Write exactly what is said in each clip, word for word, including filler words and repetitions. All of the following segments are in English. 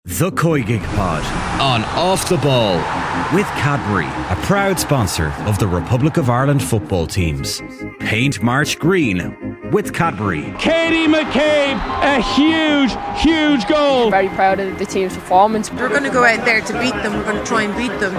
The Koi Gig Pod on Off the Ball with Cadbury, a proud sponsor of the Republic of Ireland football teams. Paint March green with Cadbury. Katie McCabe, a huge, huge goal. Very proud of the team's performance. We're going to go out there to beat them. We're going to try and beat them.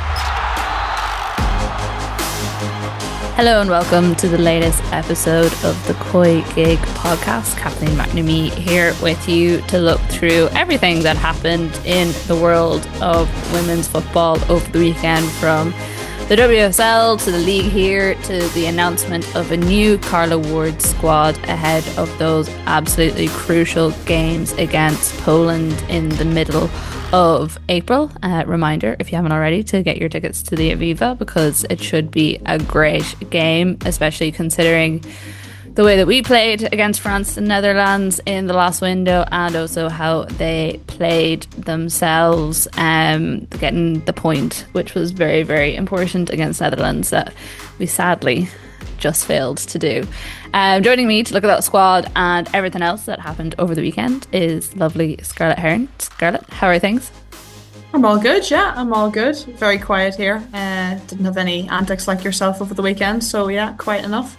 Hello and welcome to the latest episode of the Koi Gig podcast. Kathleen McNamee here with you to look through everything that happened in the world of women's football over the weekend, from the W S L to the league here to the announcement of a new Carla Ward squad ahead of those absolutely crucial games against Poland in the middle of April. Uh, reminder, if you haven't already, to get your tickets to the Aviva, because it should be a great game, especially considering the way that we played against France and Netherlands in the last window, and also how they played themselves, um, getting the point, which was very, very important against Netherlands, that we sadly just failed to do. Um, joining me to look at that squad and everything else that happened over the weekend is lovely Scarlett Hearn. Scarlett, how are things? I'm all good, yeah, I'm all good. Very quiet here. Uh, didn't have any antics like yourself over the weekend, so yeah, quiet enough.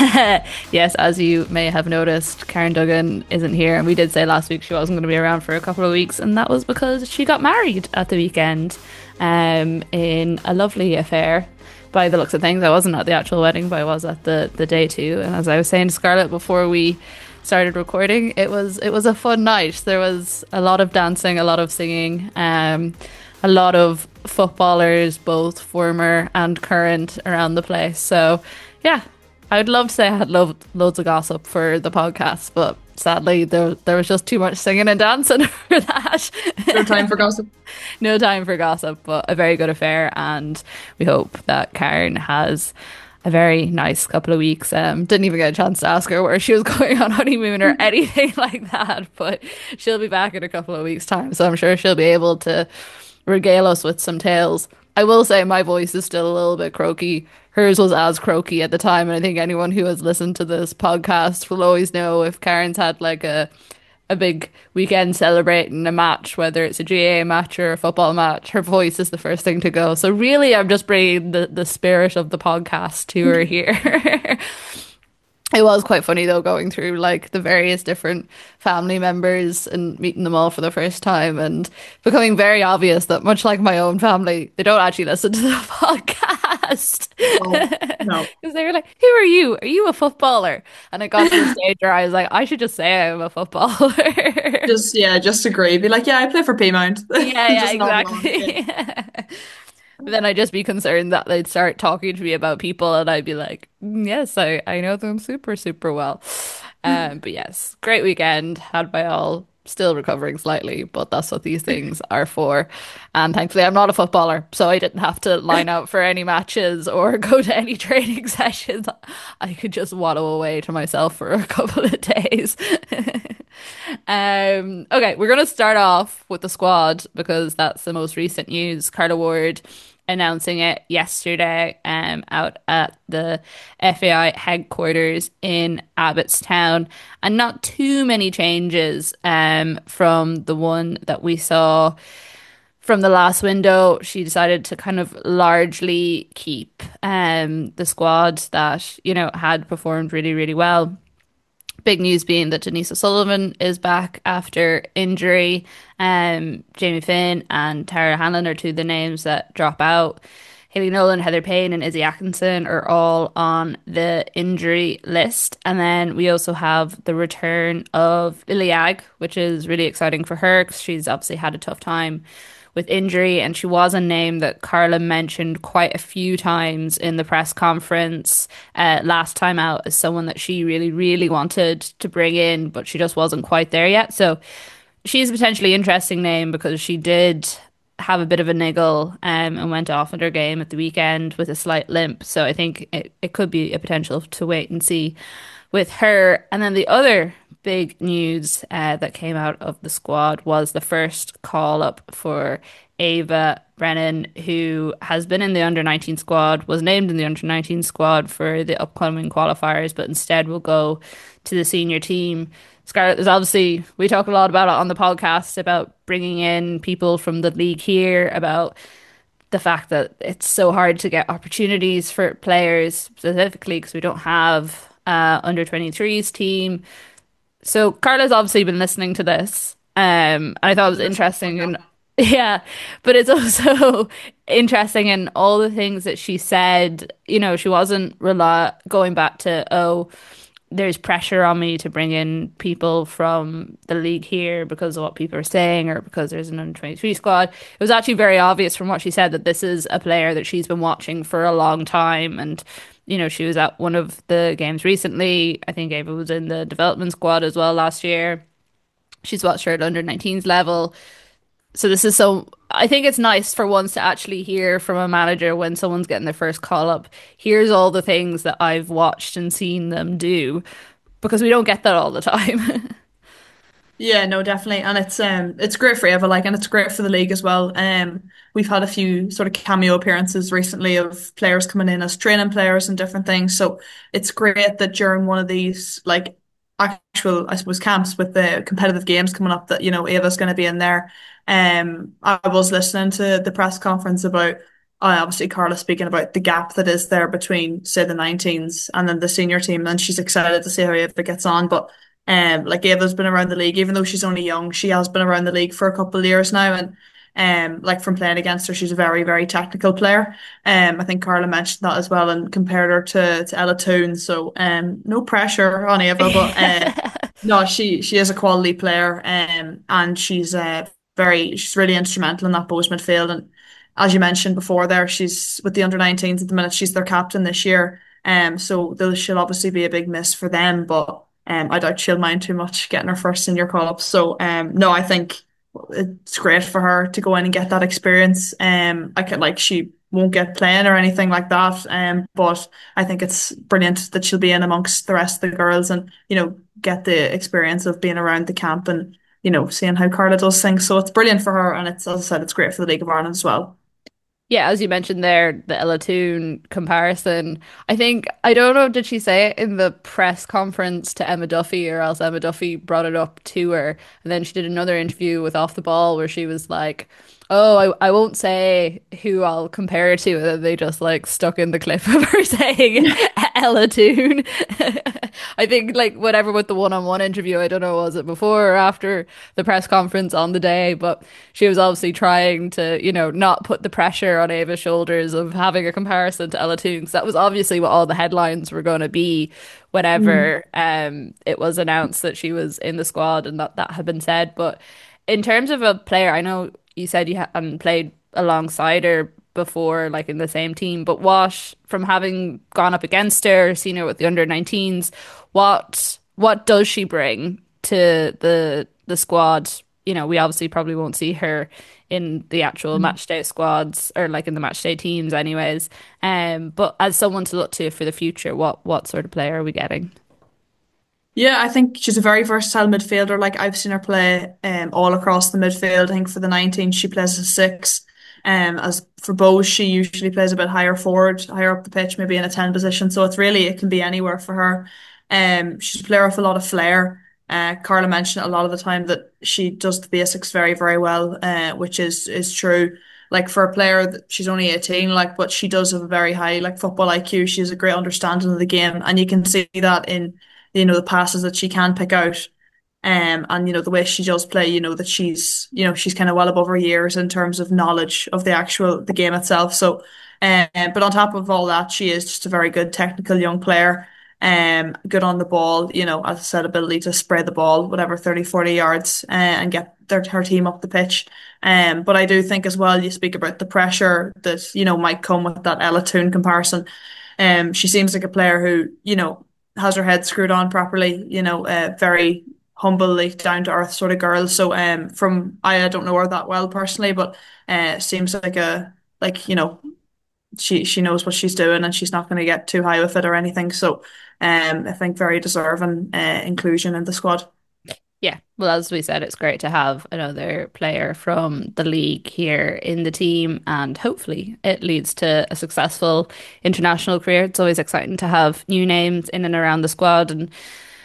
Yes, as you may have noticed, Karen Duggan isn't here, and we did say last week she wasn't going to be around for a couple of weeks, and that was because she got married at the weekend um, in a lovely affair. By the looks of things, I wasn't at the actual wedding, but I was at the, the day too. And as I was saying to Scarlett before we started recording, it was it was a fun night. There was a lot of dancing, a lot of singing, um, a lot of footballers, both former and current, around the place. So yeah, I would love to say I had lo- loads of gossip for the podcast, but sadly there there was just too much singing and dancing for that. No time for gossip. No time for gossip, but a very good affair, and we hope that Karen has a very nice couple of weeks. Um, didn't even get a chance to ask her where she was going on honeymoon or anything like that, but she'll be back in a couple of weeks' time, so I'm sure she'll be able to regale us with some tales. I will say my voice is still a little bit croaky. Hers was as croaky at the time, and I think anyone who has listened to this podcast will always know if Karen's had like a a big weekend celebrating a match, whether it's a G A A match or a football match, her voice is the first thing to go. So really, I'm just bringing the, the spirit of the podcast to her here. It was quite funny though, going through like the various different family members and meeting them all for the first time, and becoming very obvious that, much like my own family, they don't actually listen to the podcast. Oh, no. Because they were like, who are you? Are you a footballer? And I got to the stage where I was like, I should just say I'm a footballer. Just, yeah, just agree. Be like, yeah, I play for Paymount. Yeah, yeah, exactly. But then I'd just be concerned that they'd start talking to me about people, and I'd be like, mm, yes, I, I know them super, super well. Um, but yes, great weekend had by all. Still recovering slightly, but that's what these things are for. And thankfully I'm not a footballer, so I didn't have to line out for any matches or go to any training sessions. I could just waddle away to myself for a couple of days. um, okay, we're going to start off with the squad, because that's the most recent news. Carla Ward announcing it yesterday um, out at the F A I headquarters in Abbottstown, and not too many changes um, from the one that we saw from the last window. She decided to kind of largely keep um, the squad that, you know, had performed really, really well. Big news being that Denise O'Sullivan is back after injury. Um, Jamie Finn and Tara Hanlon are two of the names that drop out. Hayley Nolan, Heather Payne and Izzy Atkinson are all on the injury list. And then we also have the return of Lily Agg, which is really exciting for her because she's obviously had a tough time with injury, and she was a name that Carla mentioned quite a few times in the press conference uh, last time out as someone that she really, really wanted to bring in, but she just wasn't quite there yet. So she's a potentially interesting name because she did have a bit of a niggle um, and went off in her game at the weekend with a slight limp. So I think it, it could be a potential to wait and see with her. And then the other big news uh, that came out of the squad was the first call up for Ava Brennan, who has been in the under nineteen squad, was named in the under nineteen squad for the upcoming qualifiers, but instead will go to the senior team. Scarlett, there's obviously, we talk a lot about it on the podcast about bringing in people from the league here, about the fact that it's so hard to get opportunities for players specifically because we don't have uh under twenty-threes team. So Carla's obviously been listening to this. Um, and I thought it was interesting and yeah, but it's also interesting in all the things that she said. You know, she wasn't rely going back to, oh, there's pressure on me to bring in people from the league here because of what people are saying or because there's an under twenty-three squad. It was actually very obvious from what she said that this is a player that she's been watching for a long time. And, you know, she was at one of the games recently. I think Ava was in the development squad as well last year. She's watched her at under nineteens level. So this is so, I think it's nice for once to actually hear from a manager when someone's getting their first call up. Here's all the things that I've watched and seen them do because we don't get that all the time. Yeah, no, definitely. And it's um it's great for Eva, like, and it's great for the league as well. Um we've had a few sort of cameo appearances recently of players coming in as training players and different things. So it's great that during one of these like actual, I suppose, camps with the competitive games coming up that, you know, Eva's gonna be in there. Um I was listening to the press conference about uh, obviously Carla speaking about the gap that is there between, say, the nineteens and then the senior team, and she's excited to see how Eva gets on. But um, like Ava's been around the league, even though she's only young, she has been around the league for a couple of years now, and um, like from playing against her, she's a very, very technical player. Um, I think Carla mentioned that as well and compared her to to Ella Toon. So um, no pressure on Ava, but uh, no, she she is a quality player, um, and she's uh very she's really instrumental in that Bohs midfield. And as you mentioned before, there she's with the under nineteens at the minute. She's their captain this year, um, so those she'll obviously be a big miss for them, but. Um, I doubt she'll mind too much getting her first senior call up. So um, no, I think it's great for her to go in and get that experience. Um, I could like she won't get playing or anything like that. Um, but I think it's brilliant that she'll be in amongst the rest of the girls and you know get the experience of being around the camp and you know seeing how Carla does things. So it's brilliant for her, and it's as I said, it's great for the League of Ireland as well. Yeah, as you mentioned there, the Ella Toon comparison. I think, I don't know, did she say it in the press conference to Emma Duffy or else Emma Duffy brought it up to her? And then she did another interview with Off the Ball where she was like, oh, I, I won't say who I'll compare it to. And then they just like stuck in the clip of her saying Ella Toon. I think like whatever with the one-on-one interview, I don't know, was it before or after the press conference on the day, but she was obviously trying to, you know, not put the pressure on Ava's shoulders of having a comparison to Ella Toon, because that was obviously what all the headlines were going to be whenever mm. um it was announced that she was in the squad and that that had been said. But in terms of a player, I know you said you hadn't played alongside her before, like in the same team, but what, from having gone up against her, seen her with the under nineteens, what what does she bring to the the squad? You know, we obviously probably won't see her in the actual mm. match day squads or like in the match day teams anyways. Um, but as someone to look to for the future, what what sort of player are we getting? Yeah, I think she's a very versatile midfielder. Like I've seen her play um, all across the midfield. I think for the nineteen, she plays as a six. Um, as for Bohs, she usually plays a bit higher forward, higher up the pitch, maybe in a ten position. So it's really, it can be anywhere for her. Um, she's a player with a lot of flair. Uh, Carla mentioned a lot of the time that she does the basics very, very well, uh, which is is true. Like for a player that she's only eighteen, like, but she does have a very high like football I Q. She has a great understanding of the game, and you can see that in you know the passes that she can pick out. Um, and you know the way she does play, you know that she's, you know, she's kind of well above her years in terms of knowledge of the actual the game itself. So, um, but on top of all that, she is just a very good technical young player. Um, good on the ball, you know, as I said, ability to spray the ball, whatever, thirty, forty yards, uh, and get their her team up the pitch. Um, but I do think as well, you speak about the pressure that you know might come with that Ella Toon comparison. Um, she seems like a player who, you know, has her head screwed on properly, you know, uh, very humbly down to earth sort of girl. So um from I, I don't know her that well personally, but uh seems like a like, you know, she she knows what she's doing and she's not going to get too high with it or anything. So um I think very deserving uh, inclusion in the squad. Yeah, well, as we said, it's great to have another player from the league here in the team, and hopefully it leads to a successful international career. It's always exciting to have new names in and around the squad, and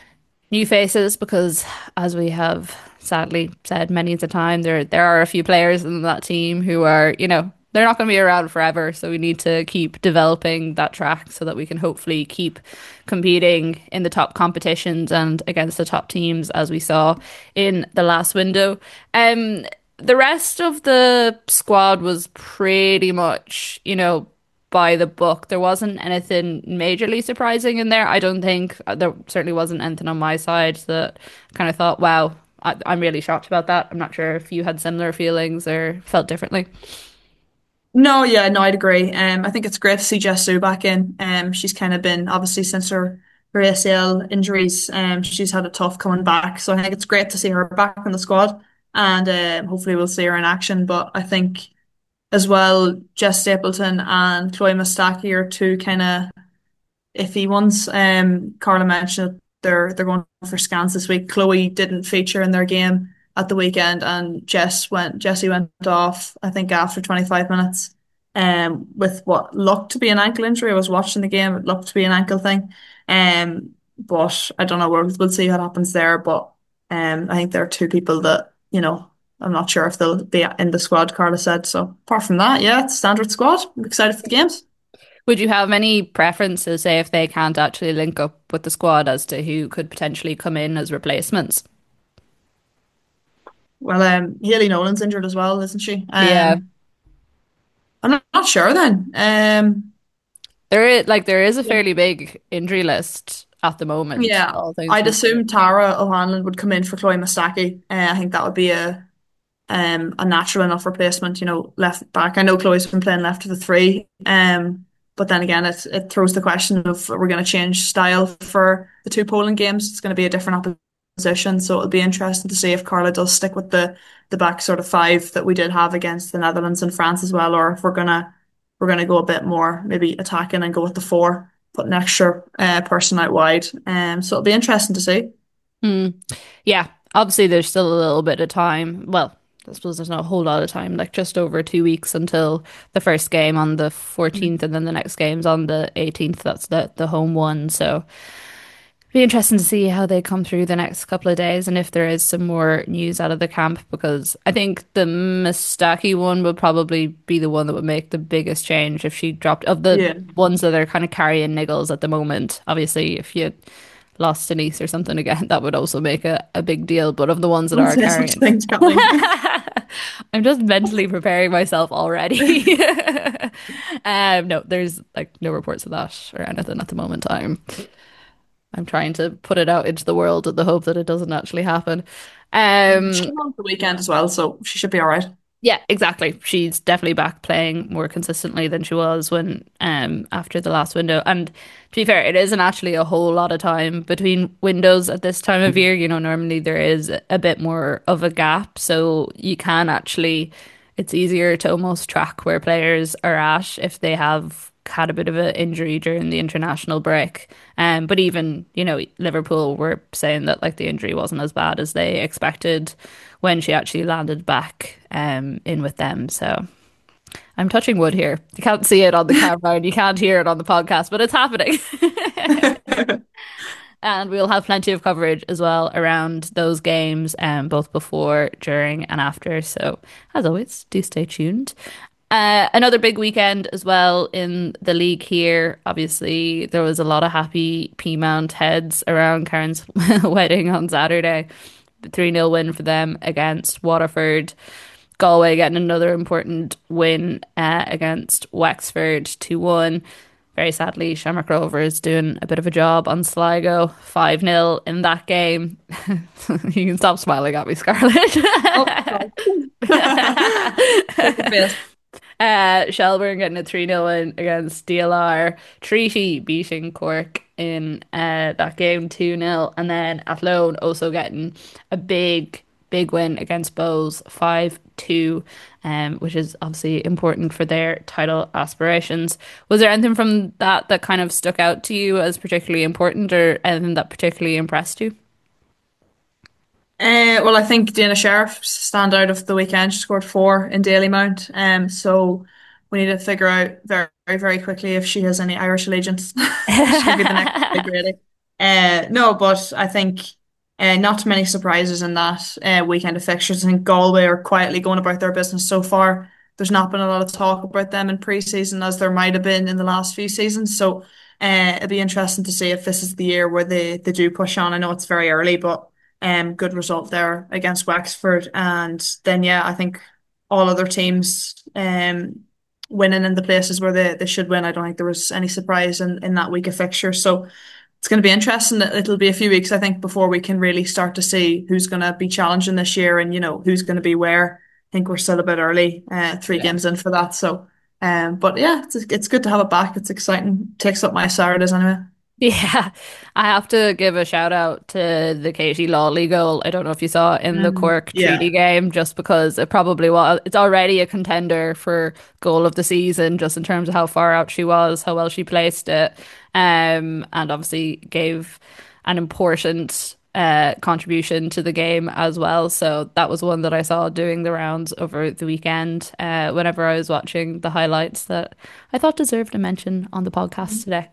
New faces because, as we have sadly said many a time, there there are a few players in that team who are, you know, they're not going to be around forever. So we need to keep developing that track so that we can hopefully keep competing in the top competitions and against the top teams, as we saw in the last window. Um, the rest of the squad was pretty much, you know, by the book. There wasn't anything majorly surprising in there. I don't think uh, there certainly wasn't anything on my side that kind of thought, wow, I, I'm really shocked about that. I'm not sure if you had similar feelings or felt differently. No, yeah, no, I'd agree. Um, I think it's great to see Jess Sue back in. Um, she's kind of been obviously since her her A C L injuries. Um, she's had it tough coming back. So I think it's great to see her back in the squad, and um, hopefully we'll see her in action. But I think as well, Jess Stapleton and Chloe Mustaki are two kind of iffy ones. Um, Carla mentioned they're they're going for scans this week. Chloe didn't feature in their game at the weekend, and Jess went Jessie went off, I think, after twenty-five minutes. Um, with what looked to be an ankle injury. I was watching the game; it looked to be an ankle thing. Um, but I don't know. We'll we'll see what happens there. But um, I think there are two people that you know. I'm not sure if they'll be in the squad, Carla said. So apart from that, yeah, it's standard squad. I'm excited for the games. Would you have any preferences, say, if they can't actually link up with the squad as to who could potentially come in as replacements? Well, um, Hayley Nolan's injured as well, isn't she? Yeah. Um, I'm not, not sure then. Um, There is like there is a fairly big injury list at the moment, yeah, all things I'd considered. assume Tara O'Hanlon would come in for Chloe Mustaki. Uh, I think that would be a um a natural enough replacement, you know, left back. I know Chloe's been playing left of the three, um, but then again, it it throws the question of we're going to change style for the two Poland games. It's going to be a different opposition, so it'll be interesting to see if Carla does stick with the the back sort of five that we did have against the Netherlands and France as well, or if we're gonna we're gonna go a bit more maybe attacking and go with the four, put an extra uh, person out wide. Um, so it'll be interesting to see. Hmm. Yeah, obviously there's still a little bit of time. Well, I suppose there's not a whole lot of time, like just over two weeks until the first game on the fourteenth, and then the next game's on the eighteenth. That's the the home one. So be interesting to see how they come through the next couple of days and if there is some more news out of the camp, because I think the Mustaki one would probably be the one that would make the biggest change if she dropped of the Yeah. ones that are kind of carrying niggles at the moment. Obviously, if you lost Denise or something again, that would also make a, a big deal. But of the ones that Don't are say such carrying, things, Kathleen. I'm just mentally preparing myself already. um, no, there's like no reports of that or anything at the moment. I'm I'm trying to put it out into the world in the hope that it doesn't actually happen. She Um, came on the weekend as well, so she should be all right. yeah, exactly. She's definitely back playing more consistently than she was when um after the last window. And to be fair, it isn't actually a whole lot of time between windows at this time of year. You know, normally there is a bit more of a gap, so you can actually it's easier to almost track where players are at if they have had a bit of an injury during the international break. Um, but even, you know, Liverpool were saying that like the injury wasn't as bad as they expected when she actually landed back um in with them. So I'm touching wood here. You can't see it on the camera and you can't hear it on the podcast, but it's happening. And we'll have plenty of coverage as well around those games, um, both before, during, and after. So, as always, do stay tuned. Uh, another big weekend as well in the league here. Obviously, there was a lot of happy Peamount heads around Karen's wedding on Saturday. three nil win for them against Waterford. Galway getting another important win uh, against Wexford two one. Very sadly, Shamrock Rovers doing a bit of a job on Sligo, five nil in that game. You can stop smiling at me, Scarlett. Oh, God. Take the bit. Uh, Shelburne getting a three nil win against D L R. Treaty beating Cork in uh, that game two nil. And then Athlone also getting a big, big win against Bows five two, um, which is obviously important for their title aspirations. Was there anything from that that kind of stuck out to you as particularly important or anything that particularly impressed you? Uh, well, I think Dana Sheriff stand out of the weekend. She scored four in Dalymount. Um, so we need to figure out very, very, very quickly if she has any Irish allegiance. She'll be the next big lady. Uh, no, but I think Uh, not too many surprises in that uh, weekend of fixtures. I think Galway are quietly going about their business so far. There's not been a lot of talk about them in pre-season as there might have been in the last few seasons. So uh, it'd be interesting to see if this is the year where they, they do push on. I know it's very early, but um, good result there against Wexford. And then, yeah, I think all other teams um, winning in the places where they, they should win. I don't think there was any surprise in, in that week of fixtures. So it's going to be interesting. It'll be a few weeks, I think, before we can really start to see who's going to be challenging this year and, you know, who's going to be where. I think we're still a bit early, uh, three Yeah. games in for that. So, um, but yeah, it's it's good to have it back. It's exciting. Takes up my Saturdays anyway. Yeah, I have to give a shout out to the Katie Lawley goal. I don't know if you saw it in the Mm, Cork Treaty yeah. game, just because it probably was. It's already a contender for goal of the season, just in terms of how far out she was, how well she placed it, um, and obviously gave an important uh, contribution to the game as well. So that was one that I saw doing the rounds over the weekend. Uh, whenever I was watching the highlights, that I thought deserved a mention on the podcast today.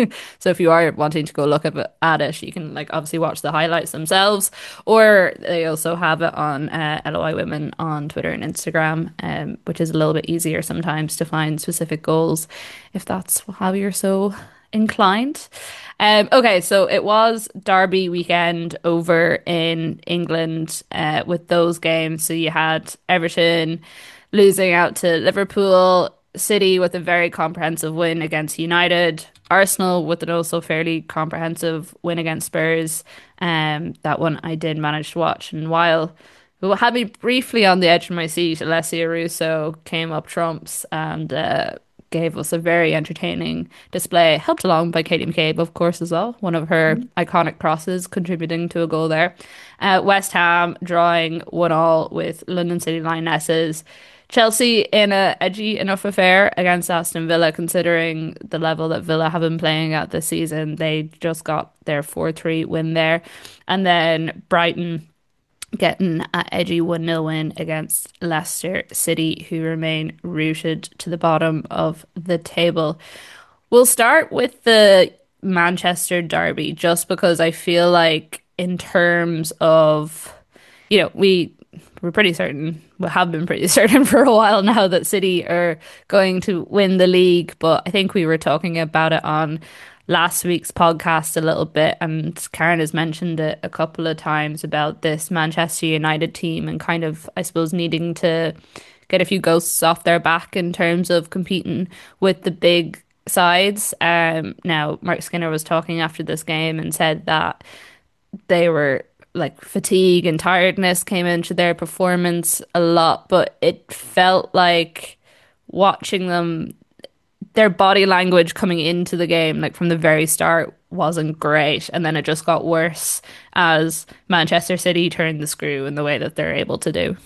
So if you are wanting to go look at it, at it, you can like obviously watch the highlights themselves, or they also have it on uh, L O I Women on Twitter and Instagram, um, which is a little bit easier sometimes to find specific goals if that's how you're so inclined. Um, okay, so it was Derby weekend over in England uh, with those games. So you had Everton losing out to Liverpool, City with a very comprehensive win against United, Arsenal with an also fairly comprehensive win against Spurs. Um, that one I did manage to watch, and while who had me briefly on the edge of my seat, Alessia Russo came up trumps and uh, gave us a very entertaining display, helped along by Katie McCabe, of course, as well. One of her iconic crosses contributing to a goal there. Uh, West Ham drawing one all with London City Lionesses. Chelsea in a edgy enough affair against Aston Villa, considering the level that Villa have been playing at this season. They just got their four three win there. And then Brighton getting an edgy one nil win against Leicester City, who remain rooted to the bottom of the table. We'll start with the Manchester Derby, just because I feel like in terms of, you know, we we're pretty certain, we have been pretty certain for a while now that City are going to win the league. But I think we were talking about it on last week's podcast a little bit, and Karen has mentioned it a couple of times about this Manchester United team and kind of, I suppose, needing to get a few ghosts off their back in terms of competing with the big sides. Um, now, Mark Skinner was talking after this game and said that they were like fatigue and tiredness came into their performance a lot, but it felt like watching them, their body language coming into the game, like from the very start, wasn't great. And then it just got worse as Manchester City turned the screw in the way that they're able to do.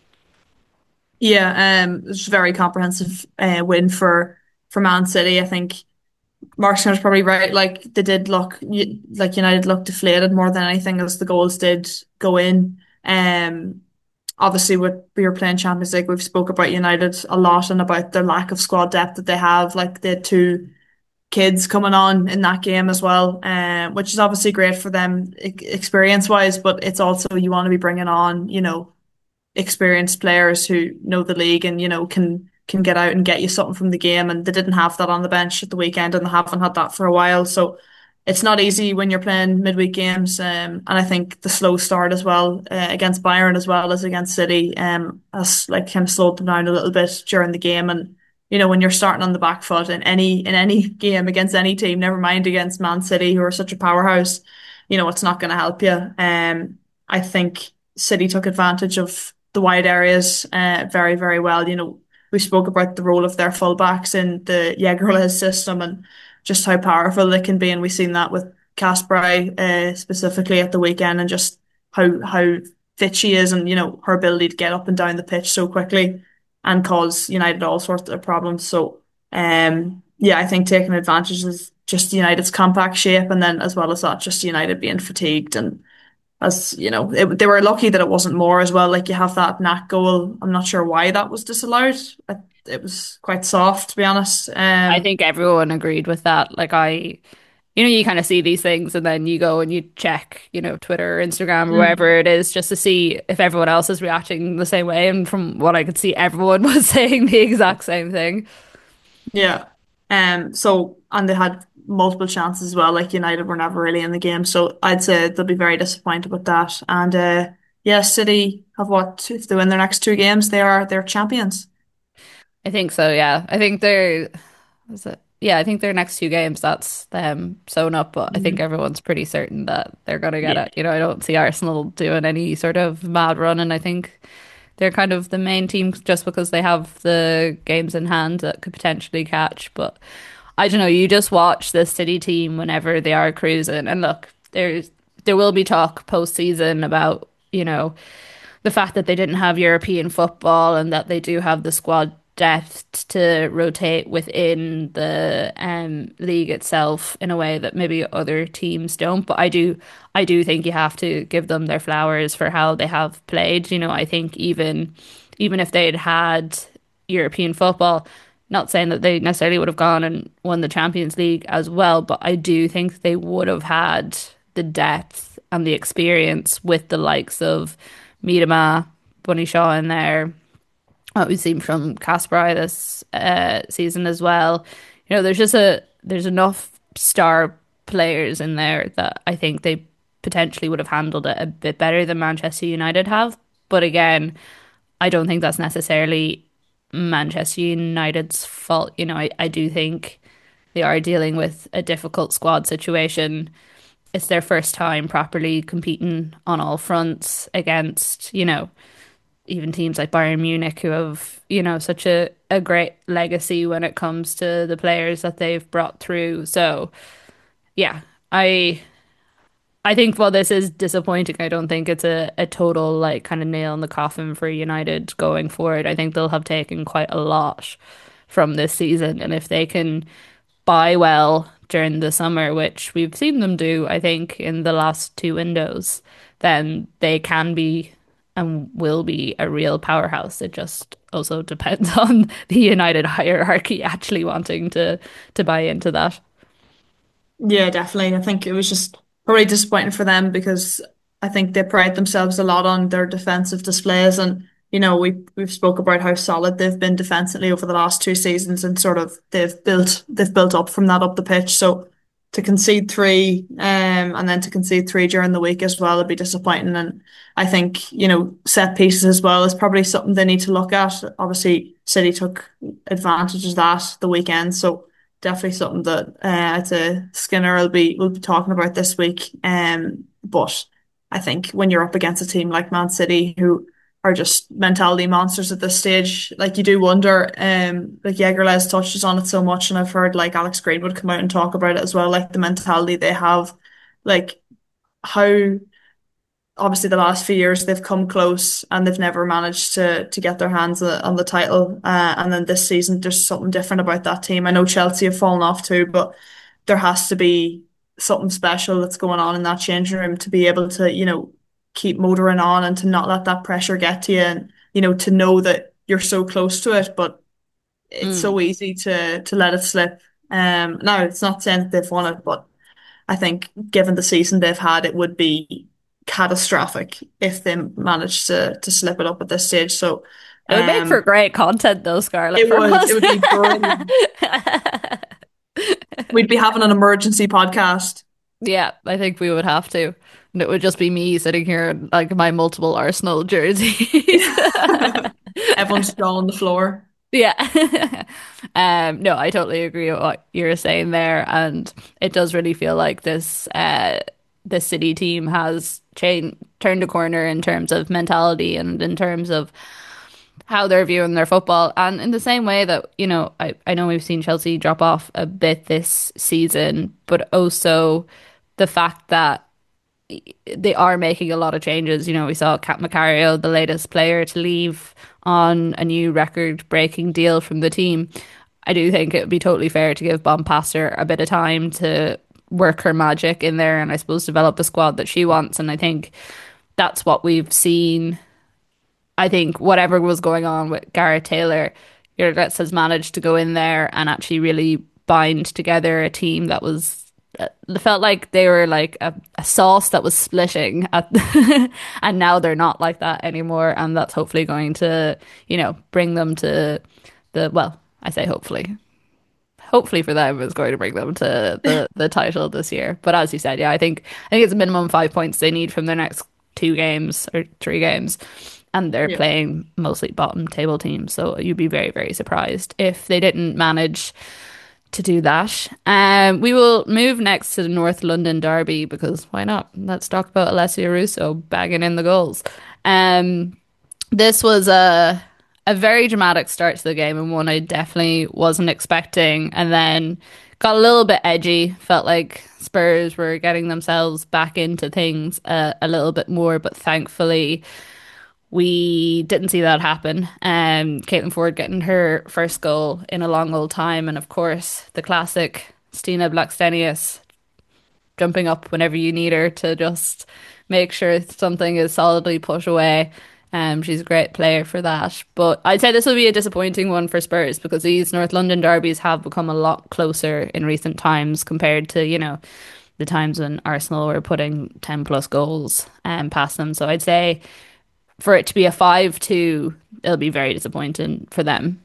Yeah, um, it's a very comprehensive uh, win for for Man City. I think Martin's probably right. Like they did look like United looked deflated more than anything as the goals did go in. Um, obviously with we were playing Champions League, we've spoke about United a lot and about the lack of squad depth that they have. Like they had two kids coming on in that game as well, um, which is obviously great for them experience wise, but it's also you want to be bringing on, you know, experienced players who know the league and you know can can get out and get you something from the game, and they didn't have that on the bench at the weekend and they haven't had that for a while, so it's not easy when you're playing midweek games, um, and I think the slow start as well uh, against Bayern as well as against City um, has like kind of slowed them down a little bit during the game. And you know when you're starting on the back foot in any in any game against any team, never mind against Man City who are such a powerhouse, you know it's not going to help you. um, I think City took advantage of the wide areas uh, very, very well. You know, we spoke about the role of their fullbacks in the Jagerles system and just how powerful they can be. And we've seen that with Kasperai uh, specifically at the weekend, and just how how fit she is, and you know her ability to get up and down the pitch so quickly and cause United all sorts of problems. So um, yeah, I think taking advantage of just United's compact shape, and then as well as that, just United being fatigued. And as you know, it, they were lucky that it wasn't more as well. Like you have that Knack goal. I'm not sure why that was disallowed. It, it was quite soft, to be honest. I Um, think everyone agreed with that. Like I you know, you kind of see these things and then you go and you check, you know, Twitter or Instagram or Mm. wherever it is just to see if everyone else is reacting the same way. And from what I could see, everyone was saying the exact same thing. Yeah. Um, so, and they had multiple chances as well. Like United were never really in the game. So I'd say they'll be very disappointed with that. And uh yeah, City have what, if they win their next two games, they are they're champions. I think so, yeah. I think they're, is it? Yeah, I think their next two games, that's them sewn up, but I think Mhm. everyone's pretty certain that they're going to get Yeah. it. You know, I don't see Arsenal doing any sort of mad run, and I think they're kind of the main team just because they have the games in hand that could potentially catch. But I don't know, you just watch the City team whenever they are cruising, and look, there's there will be talk post-season about, you know, the fact that they didn't have European football and that they do have the squad depth to rotate within the um, league itself in a way that maybe other teams don't. But I do, I do think you have to give them their flowers for how they have played. You know, I think even, even if they'd had European football, not saying that they necessarily would have gone and won the Champions League as well, but I do think they would have had the depth and the experience with the likes of Miedema, Bunny Shaw in there, what we've seen from Kasper this uh, season as well. You know, there's just a there's enough star players in there that I think they potentially would have handled it a bit better than Manchester United have. But again, I don't think that's necessarily Manchester United's fault. You know, I, I do think they are dealing with a difficult squad situation. It's their first time properly competing on all fronts against, you know, even teams like Bayern Munich who have, you know, such a, a great legacy when it comes to the players that they've brought through. So yeah, I I think while this is disappointing, I don't think it's a, a total like kind of nail in the coffin for United going forward. I think they'll have taken quite a lot from this season. And if they can buy well during the summer, which we've seen them do, I think, in the last two windows, then they can be and will be a real powerhouse. It just also depends on the United hierarchy actually wanting to to buy into that. Yeah, definitely. I think it was just probably disappointing for them because I think they pride themselves a lot on their defensive displays, and you know we we've spoke about how solid they've been defensively over the last two seasons, and sort of they've built they've built up from that up the pitch. So to concede three, um, and then to concede three during the week as well would be disappointing. And I think you know set pieces as well is probably something they need to look at. Obviously, City took advantage of that the weekend, so definitely something that uh, I'd say Skinner will be will be talking about this week. Um, but I think when you're up against a team like Man City, who are just mentality monsters at this stage, like you do wonder. Um, like Jagerles touches on it so much, and I've heard like Alex Greenwood come out and talk about it as well, like the mentality they have, like how obviously the last few years they've come close and they've never managed to to get their hands on the title. Uh, and then this season, there's something different about that team. I know Chelsea have fallen off too, but there has to be something special that's going on in that changing room to be able to, you know, keep motoring on and to not let that pressure get to you, and you know, to know that you're so close to it, but it's Mm. so easy to to let it slip. Um, now it's not saying that they've won it, but I think given the season they've had, it would be catastrophic if they managed to to slip it up at this stage. So, It would make um, for great content though, Scarlett, it from would it us. would be brilliant. We'd be having an emergency podcast. Yeah, I think we would have to. And it would just be me sitting here in like my multiple Arsenal jerseys. Everyone's still on the floor. Yeah. Um, no, I totally agree with what you're saying there. And it does really feel like this uh this City team has changed turned a corner in terms of mentality and in terms of how they're viewing their football. And in the same way that, you know, I, I know we've seen Chelsea drop off a bit this season, but also the fact that they are making a lot of changes. You know, we saw Cat Macario, the latest player to leave on a new record-breaking deal from the team. I do think it would be totally fair to give Bompasser a bit of time to work her magic in there and I suppose develop the squad that she wants. And I think that's what we've seen. I think whatever was going on with Gareth Taylor, Jurgens has managed to go in there and actually really bind together a team that was it felt like they were like a, a sauce that was splitting at and now they're not like that anymore, and that's hopefully going to, you know, bring them to the, well, I say hopefully. Hopefully for them it's going to bring them to the the title this year. But as you said, yeah, I think I think it's a minimum five points they need from their next two games or three games. And they're Yeah. playing mostly bottom table teams, so you'd be very, very surprised if they didn't manage to do that. Um, we will move next to the North London derby because why not? Let's talk about Alessia Russo bagging in the goals. Um, this was a a very dramatic start to the game and one I definitely wasn't expecting, and then got a little bit edgy. Felt like Spurs were getting themselves back into things uh, a little bit more, but thankfully we didn't see that happen. Um, Caitlin Ford getting her first goal in a long old time, and of course the classic Stina Blackstenius jumping up whenever you need her to just make sure something is solidly put away. Um, she's a great player for that. But I'd say this will be a disappointing one for Spurs because these North London derbies have become a lot closer in recent times compared to, you know, the times when Arsenal were putting ten plus goals um, past them. So I'd say for it to be a five two, it'll be very disappointing for them.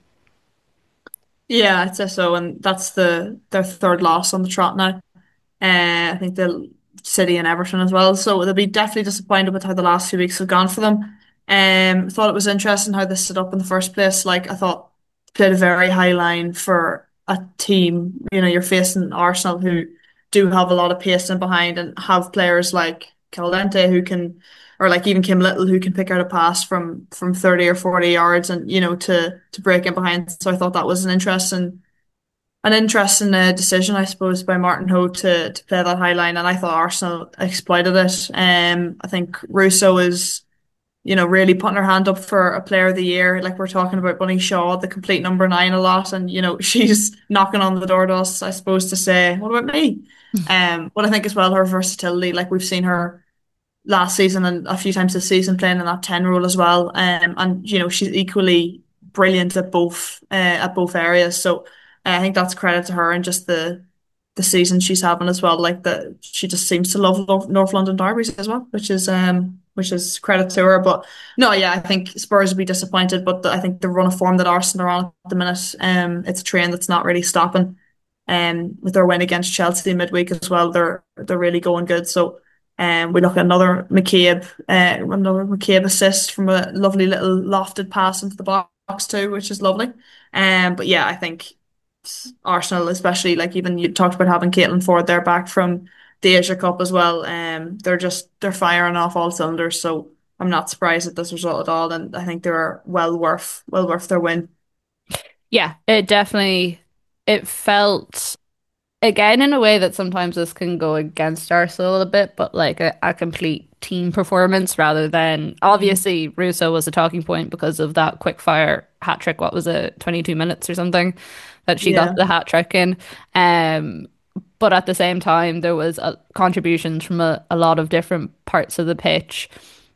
Yeah, I'd say so, and that's the their third loss on the trot now. Uh, I think the City and Everton as well. So they'll be definitely disappointed with how the last few weeks have gone for them. Um, thought it was interesting how this set up in the first place. Like I thought played a very high line for a team. You know, you're facing Arsenal who do have a lot of pace in behind and have players like Caldente who can, or like even Kim Little who can pick out a pass from from thirty or forty yards and you know to to break in behind. So I thought that was an interesting an interesting uh, decision, I suppose, by Martin Ho to to play that high line, and I thought Arsenal exploited it. Um, I think Russo is, you know, really putting her hand up for a Player of the Year. Like we're talking about Bunny Shaw, the complete number nine, a lot, and you know she's knocking on the door to us, I suppose, to say, "What about me?" Um, but I think as well her versatility, like we've seen her last season and a few times this season playing in that ten role as well. Um, and you know she's equally brilliant at both uh, at both areas. So uh, I think that's credit to her and just the the season she's having as well. Like that, she just seems to love North North London derbies as well, which is um which is credit to her. But no, yeah, I think Spurs will be disappointed, but the, I think the run of form that Arsenal are on at the minute, um, it's a train that's not really stopping. Um, with their win against Chelsea midweek as well, they're they're really going good. So. Um, we look at another McCabe, uh, another McCabe assist from a lovely little lofted pass into the box too, which is lovely. Um, but yeah, I think Arsenal, especially like even you talked about having Caitlin Ford there back from the Asia Cup as well. Um, they're just they're firing off all cylinders. So I'm not surprised at this result at all, and I think they're well worth well worth their win. Yeah, it definitely it felt again in a way that sometimes this can go against Arsenal a bit, but like a, a complete team performance rather than Mm. obviously Russo was a talking point because of that quick fire hat trick. What was it, twenty-two minutes or something that she got Yeah. the hat trick in. Um, but at the same time, there was a, contributions from a, a lot of different parts of the pitch.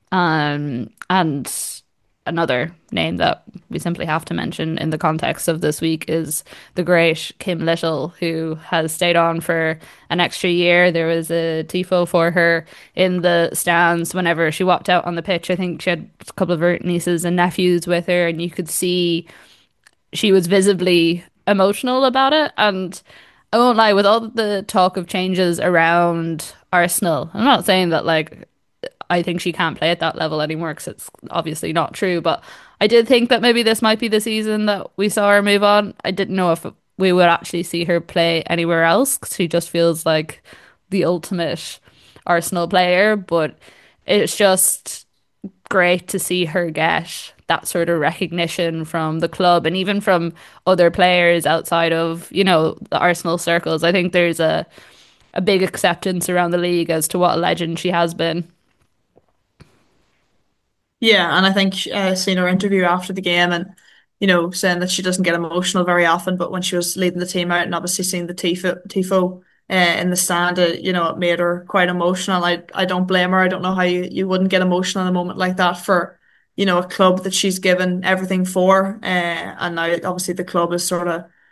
Um, and another name that we simply have to mention in the context of this week is the great Kim Little, who has stayed on for an extra year. There was a tifo for her in the stands whenever she walked out on the pitch. I think she had a couple of her nieces and nephews with her, and you could see she was visibly emotional about it. And I won't lie, with all the talk of changes around Arsenal, I'm not saying that like I think she can't play at that level anymore because it's obviously not true. But I did think that maybe this might be the season that we saw her move on. I didn't know if we would actually see her play anywhere else because she just feels like the ultimate Arsenal player. But it's just great to see her get that sort of recognition from the club and even from other players outside of, you know, the Arsenal circles. I think there's a, a big acceptance around the league as to what a legend she has been. Yeah, and I think uh, seeing her interview after the game and you know saying that she doesn't get emotional very often, but when she was leading the team out and obviously seeing the tifo tifo uh, in the stand, uh, you know, it made her quite emotional. I I don't blame her. I don't know how you, you wouldn't get emotional in a moment like that for you know a club that she's given everything for, uh, and now obviously the club is sort of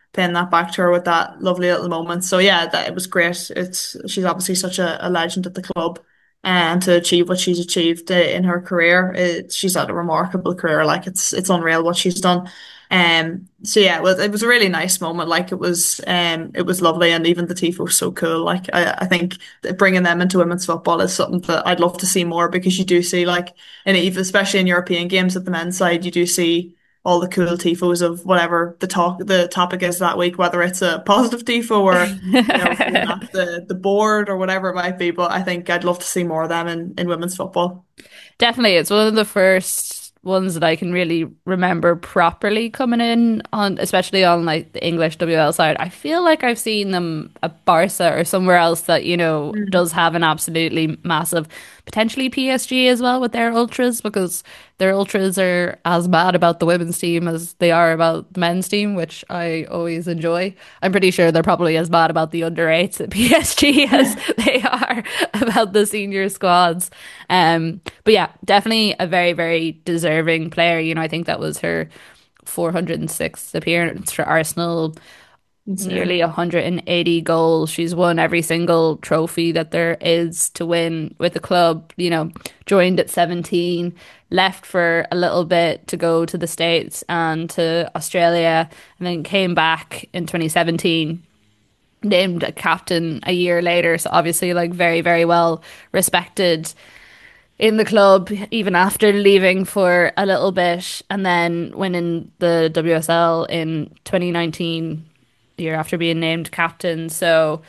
paying that back to her with that lovely little moment. So yeah, that it was great. It's she's obviously such a, a legend at the club, and to achieve what she's achieved uh, in her career, it, she's had a remarkable career. Like it's it's unreal what she's done. Um, so yeah, it was, it was a really nice moment. Like it was, um, it was lovely, and even the tifo was so cool. Like I, I think that bringing them into women's football is something that I'd love to see more, because you do see like, and even especially in European games at the men's side, you do see all the cool tifos of whatever the talk the topic is that week, whether it's a positive tifo or you know even at the the board or whatever it might be. But I think I'd love to see more of them in in women's football. Definitely, it's one of the first ones that I can really remember properly coming in on, especially on like the English W L side. I feel like I've seen them at Barca or somewhere else that, you know, Mm. does have an absolutely massive, potentially P S G as well with their ultras, because their ultras are as mad about the women's team as they are about the men's team, which I always enjoy. I'm pretty sure they're probably as mad about the under eights at P S G as they are about the senior squads. Um, but yeah, definitely a very, very deserving player. You know, I think that was her four hundred sixth appearance for Arsenal, Insane. nearly one hundred eighty goals. She's won every single trophy that there is to win with the club. You know, joined at seventeen, left for a little bit to go to the States and to Australia, and then came back in twenty seventeen, named a captain a year later. So obviously, like, very, very well respected in the club, even after leaving for a little bit, and then winning the W S L in twenty nineteen, the year after being named captain. So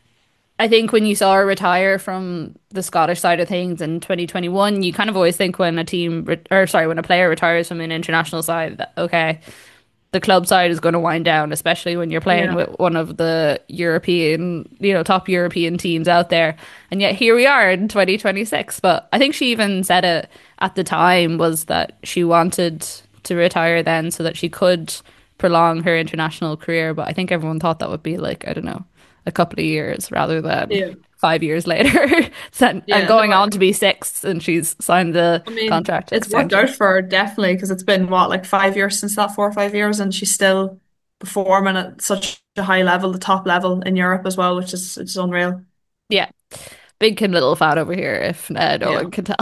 I think when you saw her retire from the Scottish side of things in twenty twenty-one, you kind of always think when a team, re- or sorry, when a player retires from an international side, that, okay, the club side is going to wind down, especially when you're playing Yeah. with one of the European, you know, top European teams out there. And yet here we are in twenty twenty-six. But I think she even said it at the time, was that she wanted to retire then so that she could prolong her international career. But I think everyone thought that would be like, I don't know, a couple of years rather than Yeah. five years later. So- and Yeah, no, going I, on to be six, and she's signed the I mean, contract it's worked out extension. for her definitely, because it's been what, like five years since that, four or five years, and she's still performing at such a high level, the top level in Europe as well, which is it's unreal. Yeah. Big Kim Little fan over here, if uh, no Yeah. one can tell.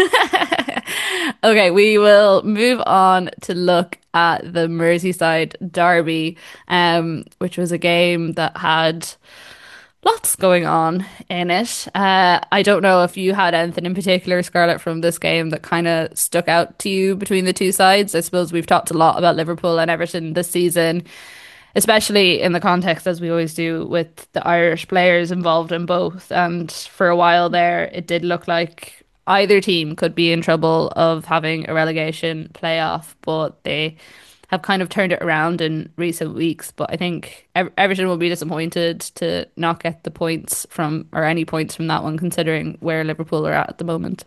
Okay, we will move on to look at the Merseyside derby, um, which was a game that had lots going on in it. Uh, I don't know if you had anything in particular, Scarlett, from this game that kind of stuck out to you between the two sides. I suppose we've talked a lot about Liverpool and Everton this season, especially in the context, as we always do, with the Irish players involved in both. And for a while there, it did look like either team could be in trouble of having a relegation playoff, but they have kind of turned it around in recent weeks. But I think Ever- Everton will be disappointed to not get the points from, or any points from that one, considering where Liverpool are at at the moment.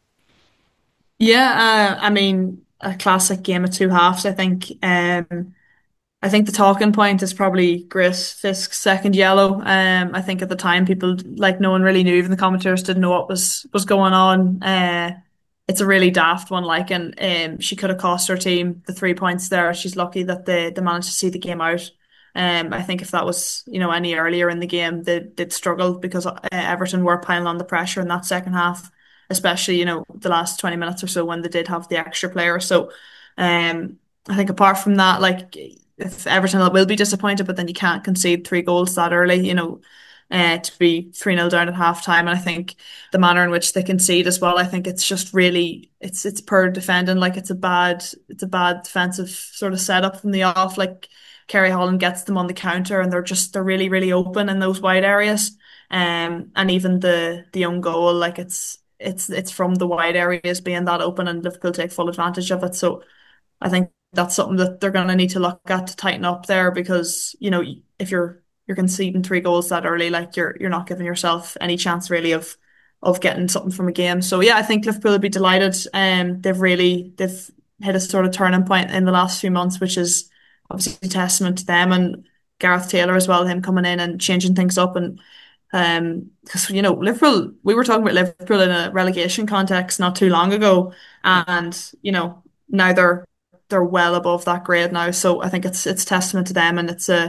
Yeah, uh, I mean, a classic game of two halves, I think. Um, I think the talking point is probably Grace Fisk's second yellow. Um, I think at the time people like no one really knew, even the commentators didn't know what was was going on. Uh, it's a really daft one, like, and um, she could have cost her team the three points there. She's lucky that they they managed to see the game out. Um, I think if that was, you know, any earlier in the game, they they'd struggled, because uh, Everton were piling on the pressure in that second half, especially, you know, the last twenty minutes or so when they did have the extra player. So, um, I think apart from that, like, if Everton will be disappointed, but then you can't concede three goals that early, you know, uh, to be three nil down at half time. And I think the manner in which they concede as well, I think it's just really, it's it's poor defending. Like it's a bad, it's a bad defensive sort of setup from the off. Like Kerry Holland gets them on the counter, and they're just, they're really, really open in those wide areas. Um, and even the, the own goal, like it's, it's, it's from the wide areas being that open, and Liverpool take full advantage of it. So I think that's something that they're going to need to look at to tighten up there, because, you know, if you're you're conceding three goals that early, like you're you're not giving yourself any chance really of of getting something from a game. So yeah, I think Liverpool will be delighted. Um, they've really they've hit a sort of turning point in the last few months, which is obviously a testament to them and Gareth Taylor as well, him coming in and changing things up. And um, because, you know, Liverpool, we were talking about Liverpool in a relegation context not too long ago, and you know now they're they're well above that grade now. So I think it's it's testament to them, and it's a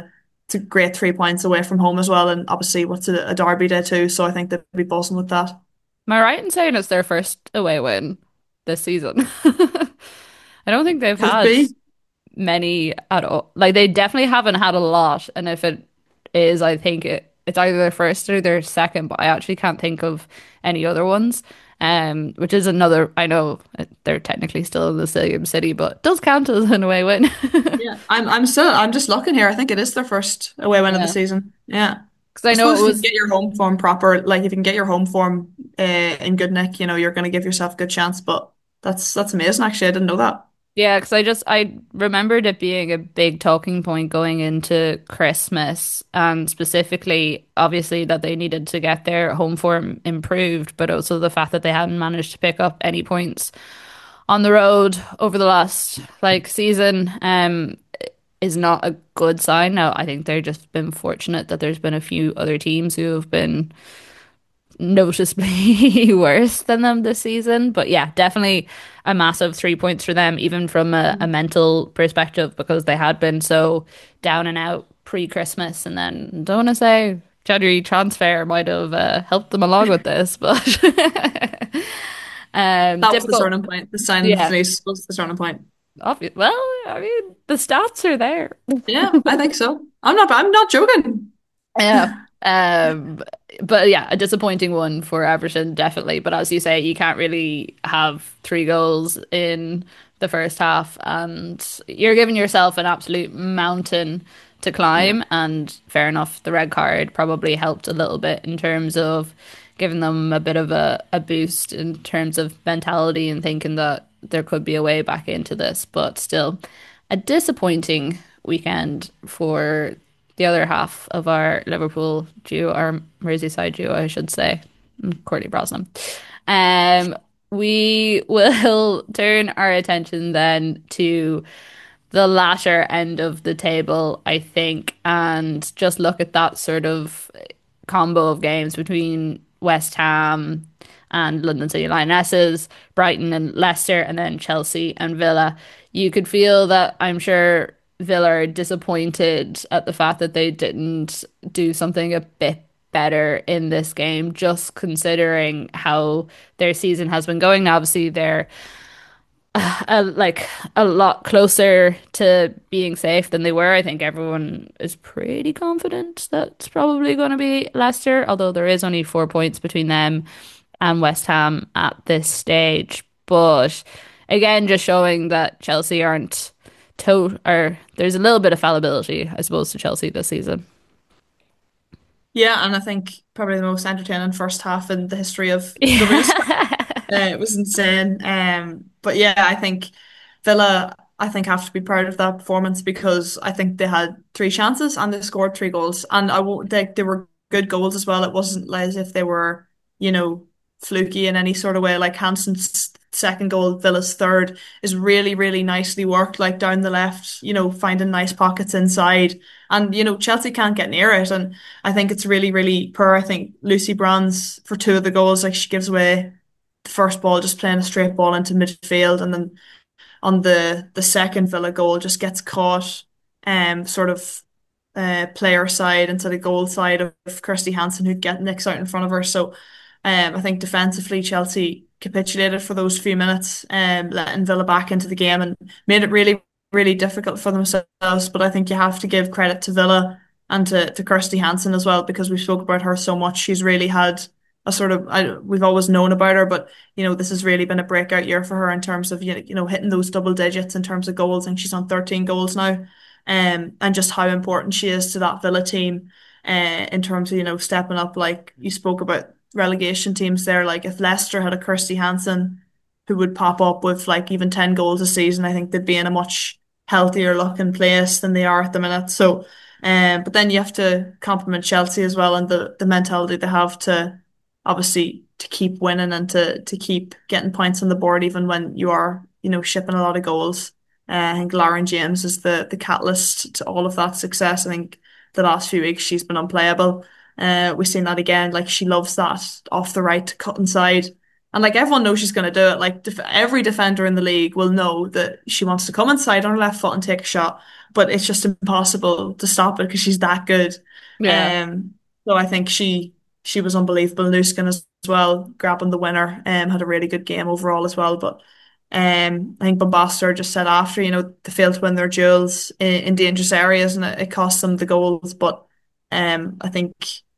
it's a great three points away from home as well, and obviously what's a, a derby day too. So I think they'll be buzzing with that. Am I right in saying it's their first away win this season? I don't think they've Could had be. many at all. Like they definitely haven't had a lot, and if it is, I think it it's either their first or their second, but I actually can't think of any other ones. Um, which is another. I know they're technically still in the same city, but it does count as an away win. Yeah, I'm I'm still I'm just looking here. I think it is their first away win of the Yeah, season. Yeah. because I I know suppose it if you can was. get your home form proper, like if you can get your home form uh, in good nick, you know, you're going to give yourself a good chance. But that's that's amazing. Actually, I didn't know that. Yeah, because I just I remembered it being a big talking point going into Christmas, and specifically, obviously, that they needed to get their home form improved, but also the fact that they hadn't managed to pick up any points on the road over the last like season, um, is not a good sign. Now, I think they've just been fortunate that there's been a few other teams who have been noticeably worse than them this season. But yeah, definitely a massive three points for them, even from a, a mental perspective, because they had been so down and out pre-Christmas. And then don't want to say January transfer might have uh, helped them along with this, but um, That was the difficult. turning point. The signing of Yeah, Felice was the turning point. obvious. Well, I mean, the stats are there. Yeah, I think so. I'm not I'm not joking. Yeah. Um, but yeah, a disappointing one for Everton, definitely. But as you say, you can't really have three goals in the first half, and you're giving yourself an absolute mountain to Yeah. climb. And fair enough, the red card probably helped a little bit in terms of giving them a bit of a, a boost in terms of mentality and thinking that there could be a way back into this. But still, a disappointing weekend for the other half of our Liverpool duo, our Merseyside duo, I should say, Courtney Brosnan. Um, we will turn our attention then to the latter end of the table, I think, and just look at that sort of combo of games between West Ham and London City Lionesses, Brighton and Leicester, and then Chelsea and Villa. You could feel that, I'm sure, Villa are disappointed at the fact that they didn't do something a bit better in this game, just considering how their season has been going. Now, obviously, they're uh, like a lot closer to being safe than they were. I think everyone is pretty confident that's probably going to be Leicester, although there is only four points between them and West Ham at this stage. But again, just showing that Chelsea aren't to or there's a little bit of fallibility, I suppose, to Chelsea this season. Yeah, and I think probably the most entertaining first half in the history of the race. Yeah. Uh, it was insane. Um, but yeah, I think Villa, I think have to be proud of that performance because I think they had three chances and they scored three goals, and I won't. They they were good goals as well. It wasn't like as if they were, you know, fluky in any sort of way. Like Hansen's second goal, Villa's third, is really really nicely worked, like down the left. You know, finding nice pockets inside, and you know Chelsea can't get near it, and I think it's really really poor. I think Lucy Bronze for two of the goals, like she gives away the first ball just playing a straight ball into midfield, and then on the the second Villa goal just gets caught um sort of uh player side instead of goal side of Kirsty Hansen who'd get nicks out in front of her. So um I think defensively Chelsea capitulated for those few minutes, um letting Villa back into the game and made it really really difficult for themselves. But I think you have to give credit to Villa and to, to Kirsty Hansen as well because we spoke about her so much. She's really had a sort of I, we've always known about her, but you know this has really been a breakout year for her in terms of you know hitting those double digits in terms of goals, and she's on thirteen goals now, um, and just how important she is to that Villa team, uh, in terms of you know stepping up. Like you spoke about relegation teams there, like if Leicester had a Kirsty Hansen who would pop up with like even ten goals a season, I think they'd be in a much healthier looking place than they are at the minute. So, um, but then you have to compliment Chelsea as well and the the mentality they have to obviously to keep winning and to to keep getting points on the board even when you are, you know, shipping a lot of goals. Uh, I think Lauren James is the the catalyst to all of that success. I think the last few weeks she's been unplayable. Uh, we've seen that again. Like she loves that off the right cut inside. And like everyone knows she's going to do it. Like def every defender in the league will know that she wants to come inside on her left foot and take a shot, but it's just impossible to stop it because she's that good. Yeah. Um, so I think she she was unbelievable. Nuskin as well, grabbing the winner, um, had a really good game overall as well. But um, I think Bombastor just said after, you know, they failed to win their duels in, in dangerous areas and it, it cost them the goals. But um, I think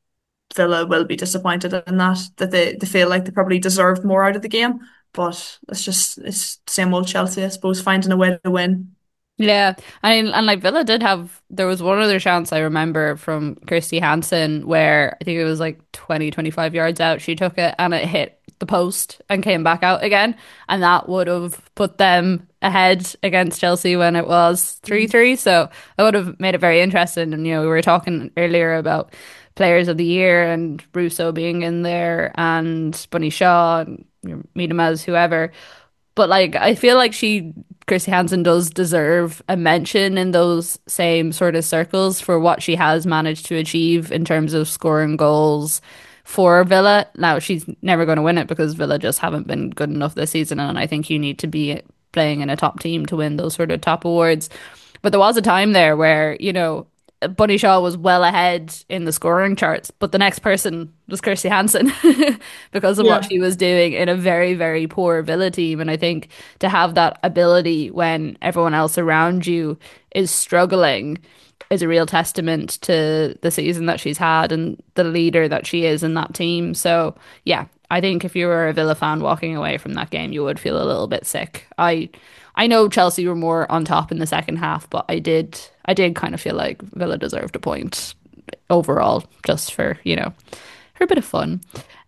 Villa will be disappointed in that, that they, they feel like they probably deserved more out of the game. But it's just, it's same old Chelsea, I suppose, finding a way to win. Yeah, I mean, and like Villa did have, there was one other chance I remember from Kirsty Hansen where I think it was like twenty, twenty-five yards out. She took it and it hit the post and came back out again. And that would have put them ahead against Chelsea when it was three three. So that would have made it very interesting. And, you know, we were talking earlier about players of the year and Russo being in there and Bunny Shaw and you know, Miedemaz, whoever. But like, I feel like she, Chrissy Hansen, does deserve a mention in those same sort of circles for what she has managed to achieve in terms of scoring goals for Villa. Now, she's never going to win it because Villa just haven't been good enough this season, and I think you need to be playing in a top team to win those sort of top awards. But there was a time there where, you know, Bunny Shaw was well ahead in the scoring charts, but the next person was Kirsty Hansen because of what Yeah. she was doing in a very, very poor Villa team. And I think to have that ability when everyone else around you is struggling is a real testament to the season that she's had and the leader that she is in that team. So, yeah, I think if you were a Villa fan walking away from that game, you would feel a little bit sick. I I know Chelsea were more on top in the second half, but I did I did kind of feel like Villa deserved a point overall, just for, you know, for a bit of fun.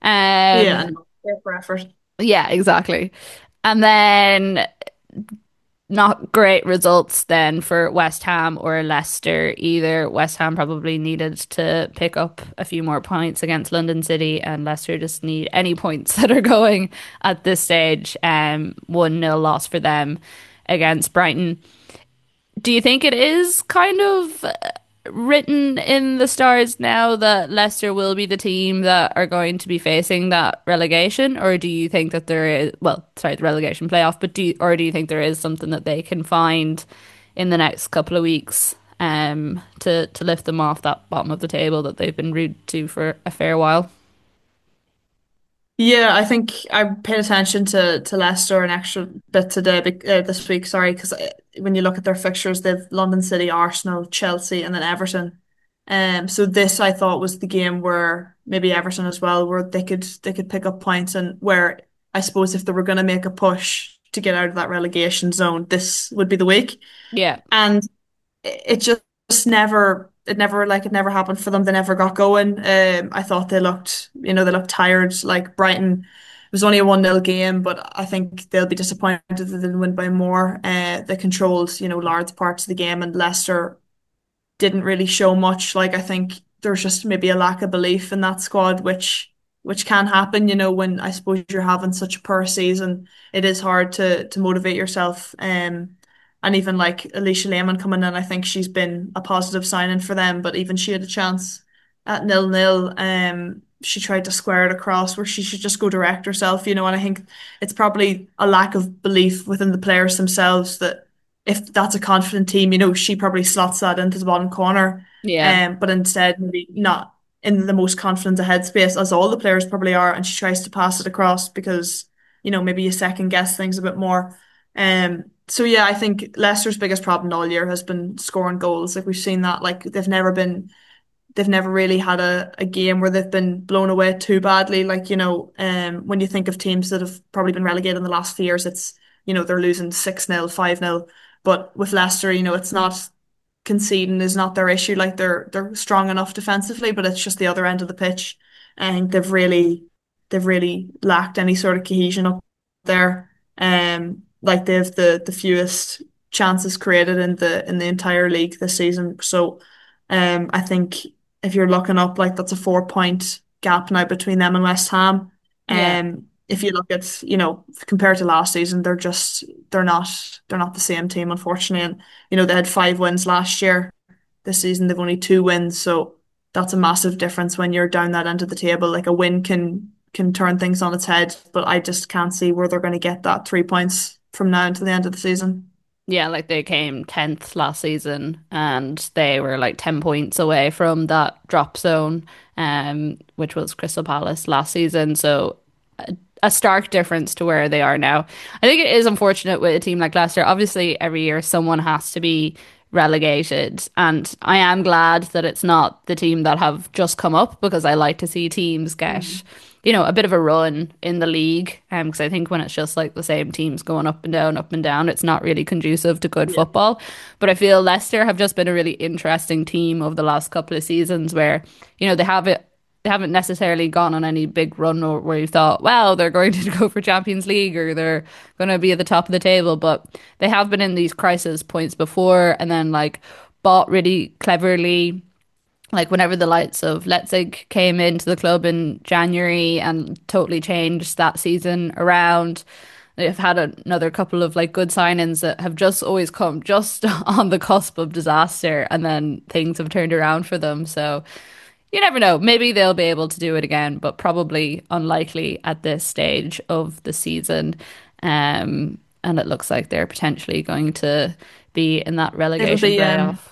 Yeah, Um, no, fair for effort. yeah, exactly. And then not great results then for West Ham or Leicester either. West Ham probably needed to pick up a few more points against London City, and Leicester just need any points that are going at this stage. Um, one nil loss for them against Brighton. Do you think it is kind of uh, written in the stars now that Leicester will be the team that are going to be facing that relegation, or do you think that there is, well, sorry, the relegation playoff, but do you, or do you think there is something that they can find in the next couple of weeks um to to lift them off that bottom of the table that they've been rude to for a fair while? Yeah, I think I paid attention to to Leicester an extra bit today, bec- uh, this week, sorry, because when you look at their fixtures, they've London City, Arsenal, Chelsea, and then Everton. Um, so this I thought was the game where maybe Everton as well, where they could they could pick up points and where I suppose if they were going to make a push to get out of that relegation zone, this would be the week. Yeah. And it just never it never like it never happened for them. They never got going. Um, I thought they looked, you know, they looked tired. Like Brighton, it was only a one nil game, but I think they'll be disappointed that they didn't win by more. Uh, they controlled, you know, large parts of the game, and Leicester didn't really show much. Like I think there's just maybe a lack of belief in that squad, which which can happen, you know, when I suppose you're having such a poor season. It is hard to to motivate yourself. Um, and even like Alicia Lehman coming in, I think she's been a positive signing for them. But even she had a chance at nil nil. Um, she tried to square it across where she should just go direct herself, you know. And I think it's probably a lack of belief within the players themselves that if that's a confident team, you know, she probably slots that into the bottom corner. Yeah. Um, but instead maybe not in the most confident headspace as all the players probably are, and she tries to pass it across because, you know, maybe you second guess things a bit more. Um, so yeah, I think Leicester's biggest problem all year has been scoring goals. Like we've seen that, like they've never been they've never really had a, a game where they've been blown away too badly. Like, you know, um, when you think of teams that have probably been relegated in the last few years, it's, you know, they're losing six nil, five nil. But with Leicester, you know, it's not conceding is not their issue. Like they're they're strong enough defensively, but it's just the other end of the pitch. I think they've really they've really lacked any sort of cohesion up there. Um, like they've the the fewest chances created in the in the entire league this season. So, um, I think if you're looking up, like that's a four point gap now between them and West Ham. Yeah. Um, if you look at, you know, compared to last season, they're just they're not they're not the same team, unfortunately. And you know, they had five wins last year. This season they've only two wins, so that's a massive difference when you're down that end of the table. Like a win can can turn things on its head, but I just can't see where they're going to get that three points from now until the end of the season. Yeah, like they came tenth last season and they were like ten points away from that drop zone, um, which was Crystal Palace last season. So a, a stark difference to where they are now. I think it is unfortunate with a team like Leicester. Obviously, every year someone has to be relegated, and I am glad that it's not the team that have just come up, because I like to see teams get mm. you know, a bit of a run in the league, um because I think when it's just like the same teams going up and down up and down, it's not really conducive to good yeah. football. But I feel Leicester have just been a really interesting team over the last couple of seasons, where, you know, they have it they haven't necessarily gone on any big run or where you thought, well, they're going to go for Champions League or they're going to be at the top of the table, but they have been in these crisis points before, and then like bought really cleverly, like whenever the likes of Leipzig came into the club in January and totally changed that season around. They've had another couple of like good signings that have just always come just on the cusp of disaster, and then things have turned around for them. So you never know. Maybe they'll be able to do it again, but probably unlikely at this stage of the season. Um, and it looks like they're potentially going to be in that relegation be, playoff. Um,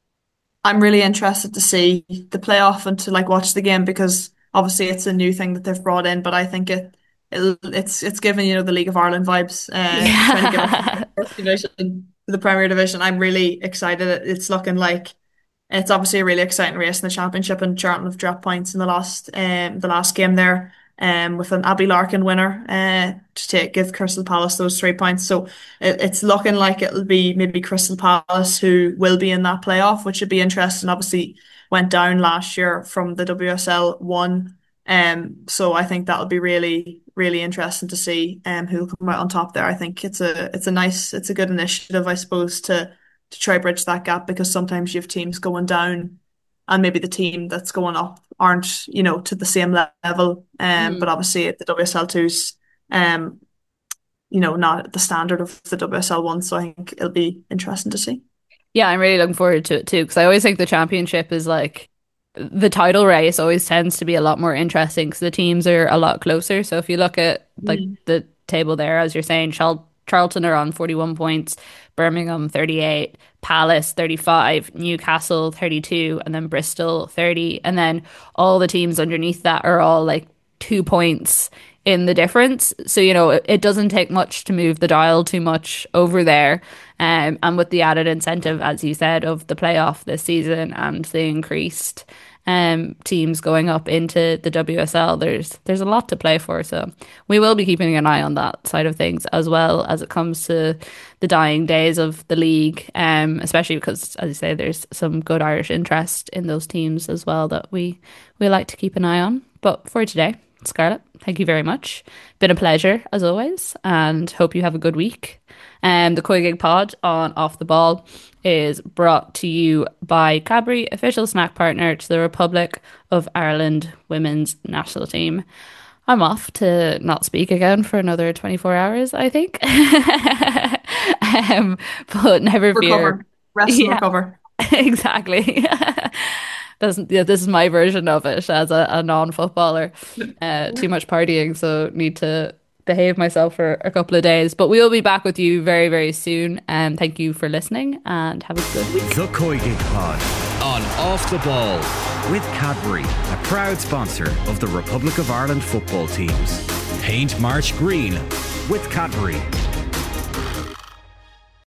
I'm really interested to see the playoff and to like watch the game, because obviously it's a new thing that they've brought in, but I think it, it it's it's given, you know, the League of Ireland vibes. Uh, yeah. Trying to get up the first division to the Premier Division. I'm really excited. It's looking like it's obviously a really exciting race in the Championship, and Charlton have dropped points in the last um the last game there, um with an Abby Larkin winner uh to take give Crystal Palace those three points. So it, it's looking like it'll be maybe Crystal Palace who will be in that playoff, which would be interesting. Obviously went down last year from the W S L one, um so I think that'll be really really interesting to see um who'll come out on top there. I think it's a it's a nice it's a good initiative, I suppose, to to try bridge that gap, because sometimes you have teams going down and maybe the team that's going up aren't, you know, to the same level. Um, mm. But obviously the W S L two's, um, you know, not at the standard of the W S L one. So I think it'll be interesting to see. Yeah, I'm really looking forward to it too, because I always think the Championship is like, the title race always tends to be a lot more interesting because the teams are a lot closer. So if you look at like mm. the table there, as you're saying, Charl- Charlton are on forty-one points, Birmingham thirty-eight, Palace thirty-five, Newcastle thirty-two, and then Bristol thirty. And then all the teams underneath that are all like two points in the difference. So, you know, it, it doesn't take much to move the dial too much over there. Um, and with the added incentive, as you said, of the playoff this season and the increased um teams going up into the W S L, there's there's a lot to play for. So we will be keeping an eye on that side of things as well as it comes to the dying days of the league, um especially because, as you say, there's some good Irish interest in those teams as well that we we like to keep an eye on. But for today, Scarlett, thank you very much. Been a pleasure as always, and hope you have a good week. Um, the COYGIG pod on Off the Ball is brought to you by Cadbury, official snack partner to the Republic of Ireland women's national team. I'm off to not speak again for another twenty-four hours, I think. um, but never recover. fear. Rest and yeah, recover. Exactly. Doesn't yeah, this is my version of it as a, a non-footballer. Uh, too much partying, so need to behave myself for a couple of days. But we will be back with you very, very soon. And um, thank you for listening and have a good week. The COYGIG pod on Off the Ball with Cadbury, a proud sponsor of the Republic of Ireland football teams. Paint March green with Cadbury.